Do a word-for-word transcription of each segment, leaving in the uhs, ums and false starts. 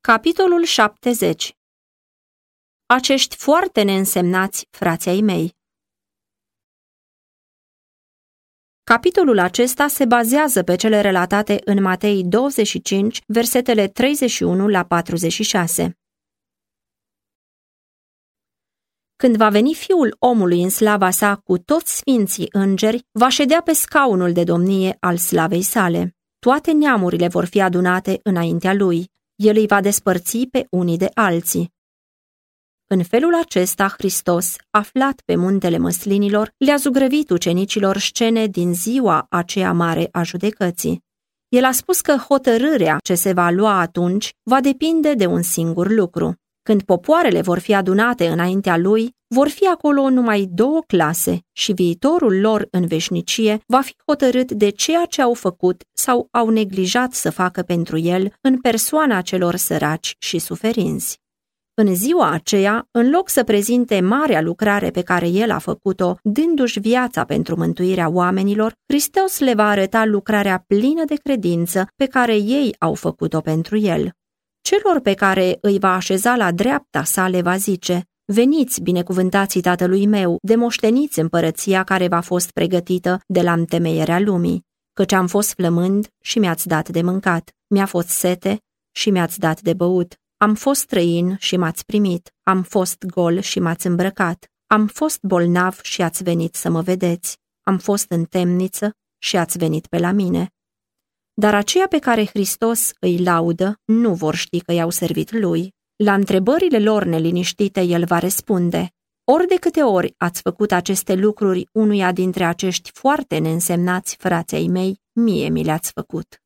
Capitolul șaptezeci. Acești foarte neînsemnați frații ai mei. Capitolul acesta se bazează pe cele relatate în Matei douăzeci și cinci, versetele treizeci și unu la patruzeci și șase. Când va veni Fiul omului în slava sa cu toți sfinții îngeri, va ședea pe scaunul de domnie al slavei sale. Toate neamurile vor fi adunate înaintea lui. El îi va despărți pe unii de alții. În felul acesta, Hristos, aflat pe muntele măslinilor, le-a zugrăvit ucenicilor scene din ziua aceea mare a judecății. El a spus că hotărârea ce se va lua atunci va depinde de un singur lucru. Când popoarele vor fi adunate înaintea lui, vor fi acolo numai două clase și viitorul lor în veșnicie va fi hotărât de ceea ce au făcut sau au neglijat să facă pentru el în persoana celor săraci și suferinți. În ziua aceea, în loc să prezinte marea lucrare pe care el a făcut-o, dându-și viața pentru mântuirea oamenilor, Hristos le va arăta lucrarea plină de credință pe care ei au făcut-o pentru el. Celor pe care îi va așeza la dreapta sa le va zice: veniți, binecuvântații Tatălui meu, demoșteniți împărăția care v-a fost pregătită de la întemeierea lumii, căci am fost flămând și mi-ați dat de mâncat, mi-a fost sete și mi-ați dat de băut, am fost străin și m-ați primit, am fost gol și m-ați îmbrăcat, am fost bolnav și ați venit să mă vedeți, am fost în temniță și ați venit pe la mine. Dar aceia pe care Hristos îi laudă nu vor ști că i-au servit lui. La întrebările lor neliniștite el va răspunde: ori de câte ori ați făcut aceste lucruri unuia dintre acești foarte neînsemnați frații ai mei, mie mi le-ați făcut.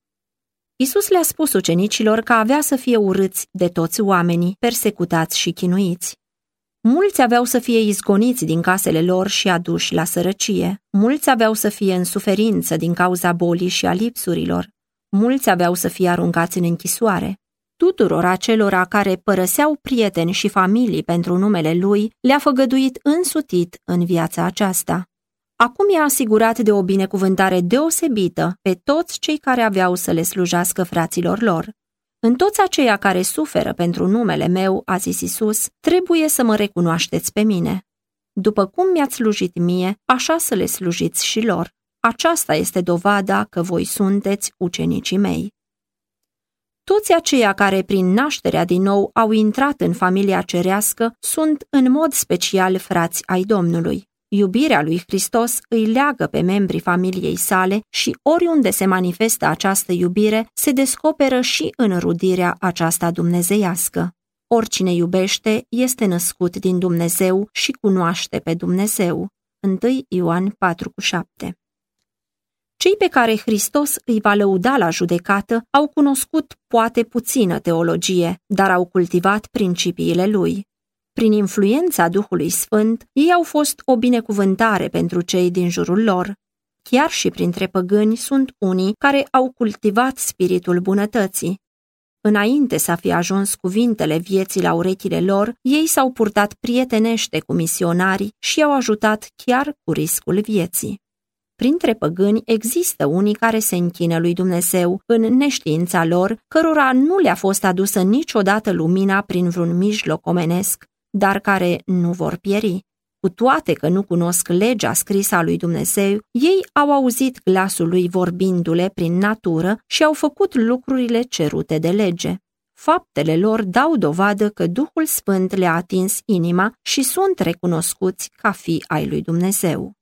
Iisus le-a spus ucenicilor că avea să fie urâți de toți oamenii, persecutați și chinuiți. Mulți aveau să fie izgoniți din casele lor și aduși la sărăcie. Mulți aveau să fie în suferință din cauza bolii și a lipsurilor. Mulți aveau să fie aruncați în închisoare. Tuturor acelora care părăseau prieteni și familii pentru numele lui, le-a făgăduit însutit în viața aceasta. Acum i-a asigurat de o binecuvântare deosebită pe toți cei care aveau să le slujească fraților lor. În toți aceia care suferă pentru numele meu, a zis Iisus, trebuie să mă recunoașteți pe mine. După cum mi-ați slujit mie, așa să le slujiți și lor. Aceasta este dovada că voi sunteți ucenicii mei. Toți aceia care prin nașterea din nou au intrat în familia cerească sunt în mod special frați ai Domnului. Iubirea lui Hristos îi leagă pe membrii familiei sale și oriunde se manifestă această iubire, se descoperă și în rudirea aceasta dumnezeiască. Oricine iubește este născut din Dumnezeu și cunoaște pe Dumnezeu. întâi Ioan patru șapte. Cei pe care Hristos îi va lăuda la judecată au cunoscut poate puțină teologie, dar au cultivat principiile lui. Prin influența Duhului Sfânt, ei au fost o binecuvântare pentru cei din jurul lor. Chiar și printre păgâni sunt unii care au cultivat spiritul bunătății. Înainte să fi ajuns cuvintele vieții la urechile lor, ei s-au purtat prietenește cu misionarii și i-au ajutat chiar cu riscul vieții. Printre păgâni există unii care se închină lui Dumnezeu în neștiința lor, cărora nu le-a fost adusă niciodată lumina prin vreun mijloc omenesc, dar care nu vor pieri. Cu toate că nu cunosc legea scrisă a lui Dumnezeu, ei au auzit glasul lui vorbindu-le prin natură și au făcut lucrurile cerute de lege. Faptele lor dau dovadă că Duhul Sfânt le-a atins inima și sunt recunoscuți ca fii ai lui Dumnezeu.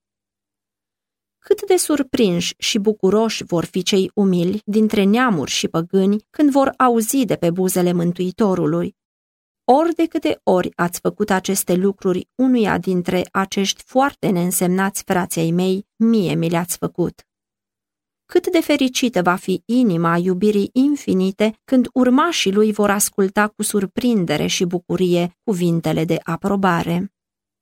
Cât de surprinși și bucuroși vor fi cei umili dintre neamuri și păgâni când vor auzi de pe buzele Mântuitorului: ori de câte ori ați făcut aceste lucruri unuia dintre acești foarte neînsemnați frații ai mei, mie mi le-ați făcut. Cât de fericită va fi inima iubirii infinite când urmașii lui vor asculta cu surprindere și bucurie cuvintele de aprobare.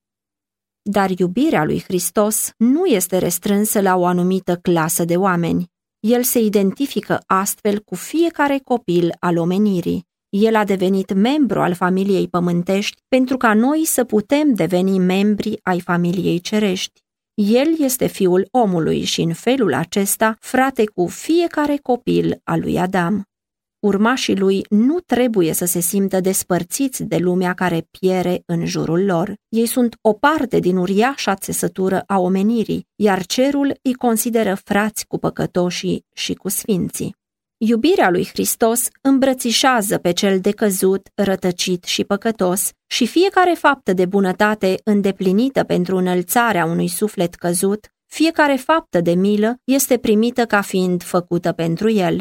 Dar iubirea lui Hristos nu este restrânsă la o anumită clasă de oameni. El se identifică astfel cu fiecare copil al omenirii. El a devenit membru al familiei pământești pentru ca noi să putem deveni membri ai familiei cerești. El este Fiul omului și în felul acesta frate cu fiecare copil al lui Adam. Urmașii lui nu trebuie să se simtă despărțiți de lumea care piere în jurul lor. Ei sunt o parte din uriașa țesătură a omenirii, iar cerul îi consideră frați cu păcătoșii și cu sfinții. Iubirea lui Hristos îmbrățișează pe cel decăzut, rătăcit și păcătos și fiecare faptă de bunătate îndeplinită pentru înălțarea unui suflet căzut, fiecare faptă de milă este primită ca fiind făcută pentru el.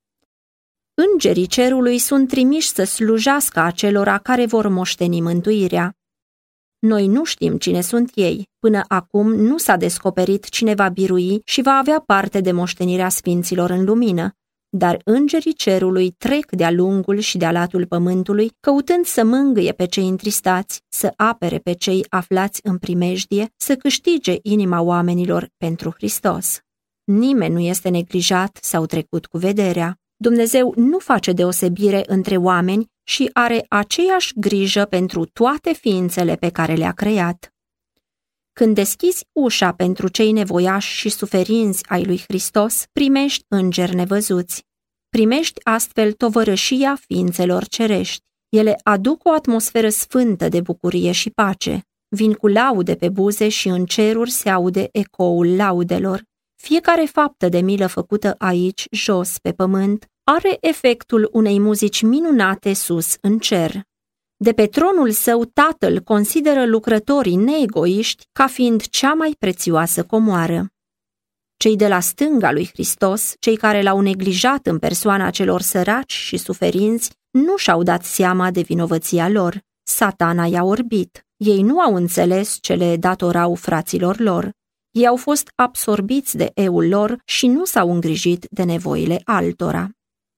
Îngerii cerului sunt trimiși să slujească acelora care vor moșteni mântuirea. Noi nu știm cine sunt ei. Până acum nu s-a descoperit cine va birui și va avea parte de moștenirea sfinților în lumină, dar îngerii cerului trec de-a lungul și de-a latul pământului, căutând să mângâie pe cei întristați, să apere pe cei aflați în primejdie, să câștige inima oamenilor pentru Hristos. Nimeni nu este neglijat sau trecut cu vederea. Dumnezeu nu face deosebire între oameni și are aceeași grijă pentru toate ființele pe care le-a creat. Când deschizi ușa pentru cei nevoiași și suferinți ai lui Hristos, primești îngeri nevăzuți. Primești astfel tovărășia ființelor cerești. Ele aduc o atmosferă sfântă de bucurie și pace. Vin cu laude pe buze și în ceruri se aude ecoul laudelor. Fiecare faptă de milă făcută aici, jos, pe pământ, are efectul unei muzici minunate sus în cer. De pe tronul său, Tatăl consideră lucrătorii neegoiști ca fiind cea mai prețioasă comoară. Cei de la stânga lui Hristos, cei care l-au neglijat în persoana celor săraci și suferinți, nu și-au dat seama de vinovăția lor. Satana i-a orbit. Ei nu au înțeles ce le datorau fraților lor. Ei au fost absorbiți de eul lor și nu s-au îngrijit de nevoile altora.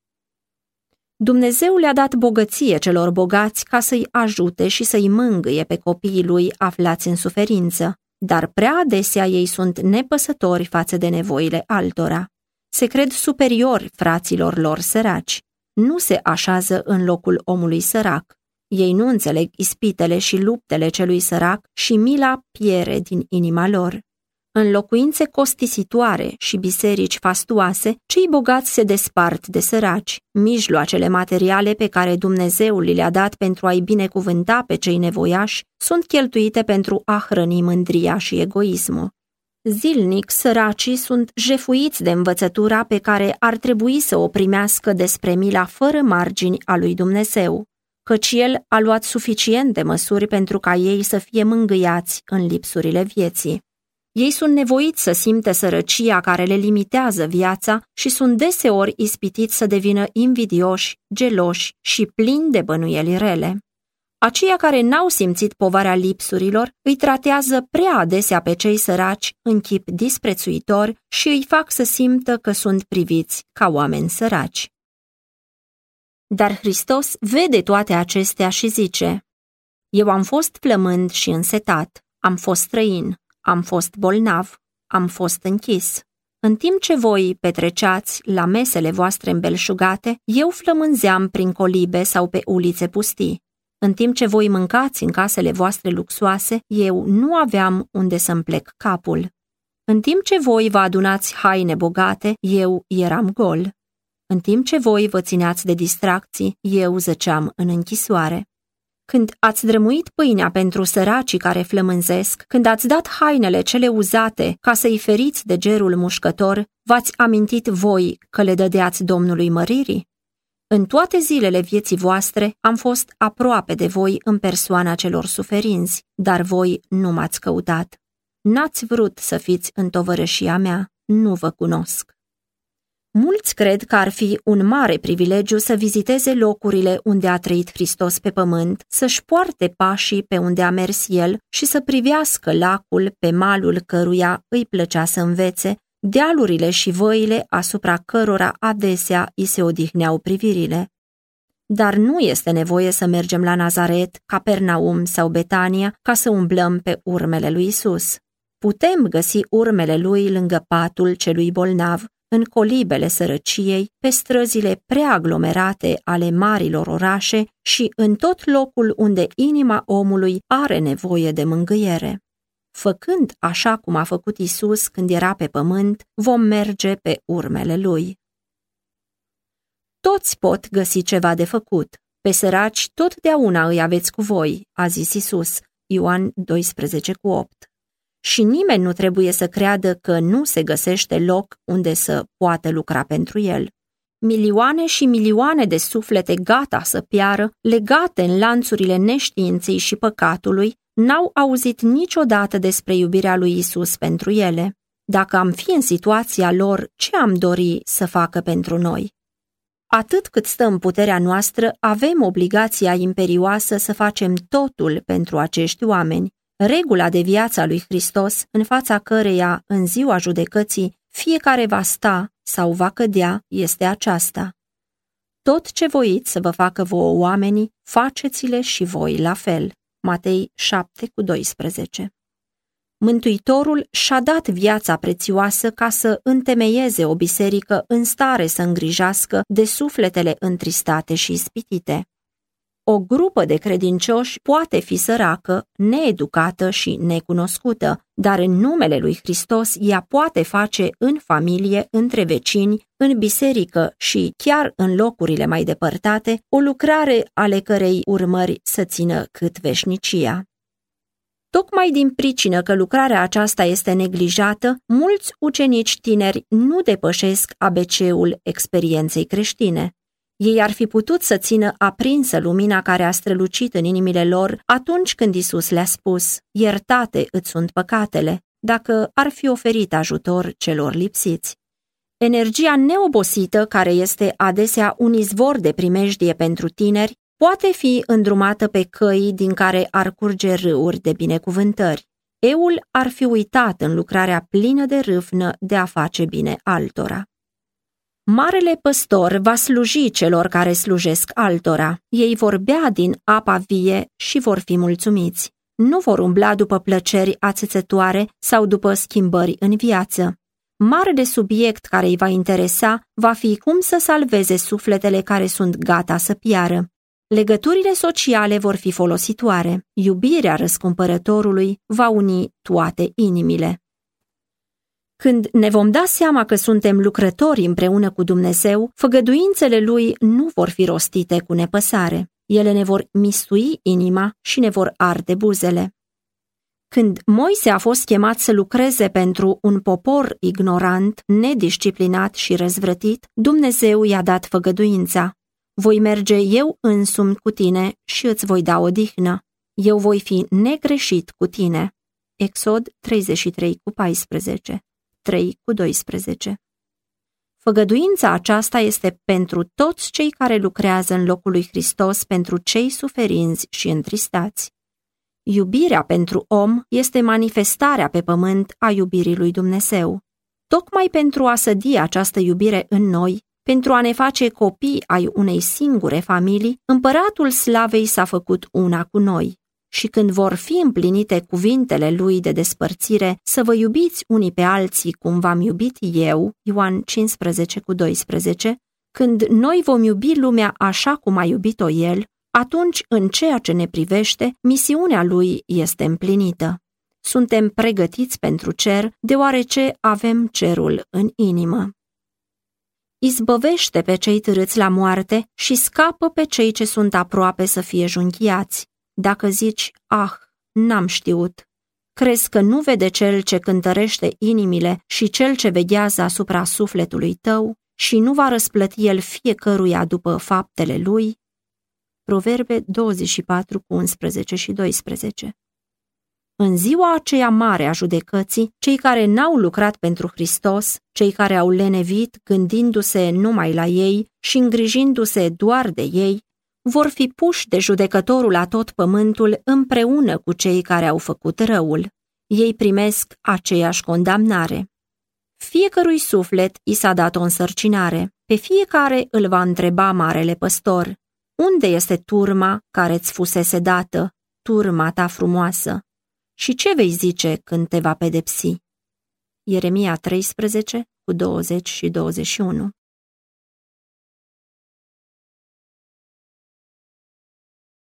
Dumnezeu le-a dat bogăție celor bogați ca să-i ajute și să-i mângâie pe copiii lui aflați în suferință, dar prea adesea ei sunt nepăsători față de nevoile altora. Se cred superiori fraților lor săraci. Nu se așează în locul omului sărac. Ei nu înțeleg ispitele și luptele celui sărac și mila piere din inima lor. În locuințe costisitoare și biserici fastuoase, cei bogați se despart de săraci. Mijloacele materiale pe care Dumnezeu li le-a dat pentru a-i binecuvânta pe cei nevoiași sunt cheltuite pentru a hrăni mândria și egoismul. Zilnic, săracii sunt jefuiți de învățătura pe care ar trebui să o primească despre mila fără margini a lui Dumnezeu, căci El a luat suficiente măsuri pentru ca ei să fie mângâiați în lipsurile vieții. Ei sunt nevoiți să simte sărăcia care le limitează viața și sunt deseori ispitiți să devină invidioși, geloși și plini de bănuieli rele. Aceia care n-au simțit povarea lipsurilor îi tratează prea adesea pe cei săraci în chip disprețuitor și îi fac să simtă că sunt priviți ca oameni săraci. Dar Hristos vede toate acestea și zice: Eu am fost flămând și însetat, am fost străin, am fost bolnav, am fost închis. În timp ce voi petreceați la mesele voastre îmbelșugate, eu flămânzeam prin colibe sau pe ulițe pustii. În timp ce voi mâncați în casele voastre luxoase, eu nu aveam unde să-mi plec capul. În timp ce voi vă adunați haine bogate, eu eram gol. În timp ce voi vă țineați de distracții, eu zăceam în închisoare. Când ați drămuit pâinea pentru săracii care flămânzesc, când ați dat hainele cele uzate ca să-i feriți de gerul mușcător, v-ați amintit voi că le dădeați Domnului măririi? În toate zilele vieții voastre am fost aproape de voi în persoana celor suferinți, dar voi nu m-ați căutat. N-ați vrut să fiți în tovărășia mea, nu vă cunosc. Mulți cred că ar fi un mare privilegiu să viziteze locurile unde a trăit Hristos pe pământ, să-și poarte pașii pe unde a mers El și să privească lacul pe malul căruia îi plăcea să învețe, dealurile și văile asupra cărora adesea îi se odihneau privirile. Dar nu este nevoie să mergem la Nazaret, Capernaum sau Betania ca să umblăm pe urmele lui Isus. Putem găsi urmele lui lângă patul celui bolnav, în colibele sărăciei, pe străzile prea aglomerate ale marilor orașe și în tot locul unde inima omului are nevoie de mângâiere. Făcând așa cum a făcut Isus când era pe pământ, vom merge pe urmele lui. Toți pot găsi ceva de făcut. Pe săraci totdeauna îi aveți cu voi, a zis Iisus, Ioan doisprezece cu opt. Și nimeni nu trebuie să creadă că nu se găsește loc unde să poată lucra pentru el. Milioane și milioane de suflete gata să piară, legate în lanțurile neștiinței și păcatului, n-au auzit niciodată despre iubirea lui Iisus pentru ele. Dacă am fi în situația lor, ce am dori să facă pentru noi? Atât cât stă în puterea noastră, avem obligația imperioasă să facem totul pentru acești oameni. Regula de viață a lui Hristos, în fața căreia, în ziua judecății, fiecare va sta sau va cădea, este aceasta. Tot ce voiți să vă facă vouă oamenii, faceți-le și voi la fel. Matei șapte cu doisprezece. Mântuitorul și-a dat viața prețioasă ca să întemeieze o biserică în stare să îngrijească de sufletele întristate și ispitite. O grupă de credincioși poate fi săracă, needucată și necunoscută, dar în numele lui Hristos ea poate face în familie, între vecini, în biserică și chiar în locurile mai depărtate o lucrare ale cărei urmări să țină cât veșnicia. Tocmai din pricină că lucrarea aceasta este neglijată, mulți ucenici tineri nu depășesc A B C-ul experienței creștine. Ei ar fi putut să țină aprinsă lumina care a strălucit în inimile lor atunci când Iisus le-a spus: iertate îți sunt păcatele, dacă ar fi oferit ajutor celor lipsiți. Energia neobosită, care este adesea un izvor de primejdie pentru tineri, poate fi îndrumată pe căi din care ar curge râuri de binecuvântări. Eul ar fi uitat în lucrarea plină de râvnă de a face bine altora. Marele păstor va sluji celor care slujesc altora. Ei vor bea din apa vie și vor fi mulțumiți. Nu vor umbla după plăceri ațățătoare sau după schimbări în viață. Marele subiect care îi va interesa va fi cum să salveze sufletele care sunt gata să piară. Legăturile sociale vor fi folositoare. Iubirea răscumpărătorului va uni toate inimile. Când ne vom da seama că suntem lucrători împreună cu Dumnezeu, făgăduințele Lui nu vor fi rostite cu nepăsare. Ele ne vor mistui inima și ne vor arde buzele. Când Moise a fost chemat să lucreze pentru un popor ignorant, nedisciplinat și răzvrătit, Dumnezeu i-a dat făgăduința: voi merge eu însumi cu tine și îți voi da odihnă. Eu voi fi negreșit cu tine. Exod treizeci și trei cu paisprezece, trei cu doisprezece. Făgăduința aceasta este pentru toți cei care lucrează în locul lui Hristos, pentru cei suferinți și întristați. Iubirea pentru om este manifestarea pe pământ a iubirii lui Dumnezeu. Tocmai pentru a sădi această iubire în noi, pentru a ne face copii ai unei singure familii, Împăratul Slavei s-a făcut una cu noi. Și când vor fi împlinite cuvintele lui de despărțire, să vă iubiți unii pe alții cum v-am iubit eu, Ioan cincisprezece cu doisprezece, când noi vom iubi lumea așa cum a iubit-o el, atunci, în ceea ce ne privește, misiunea lui este împlinită. Suntem pregătiți pentru cer, deoarece avem cerul în inimă. Izbăvește pe cei târâți la moarte și scapă pe cei ce sunt aproape să fie junchiați. Dacă zici: ah, n-am știut, crezi că nu vede cel ce cântărește inimile și cel ce veghează asupra sufletului tău și nu va răsplăti el fiecăruia după faptele lui? Proverbe douăzeci și patru cu unsprezece și doisprezece. În ziua aceea mare a judecății, cei care n-au lucrat pentru Hristos, cei care au lenevit gândindu-se numai la ei și îngrijindu-se doar de ei, vor fi puși de judecătorul la tot pământul împreună cu cei care au făcut răul. Ei primesc aceeași condamnare. Fiecărui suflet i s-a dat o însărcinare. Pe fiecare îl va întreba marele păstor: unde este turma care îți fusese dată, turma ta frumoasă? Și ce vei zice când te va pedepsi? Ieremia treisprezece cu douăzeci și douăzeci și unu.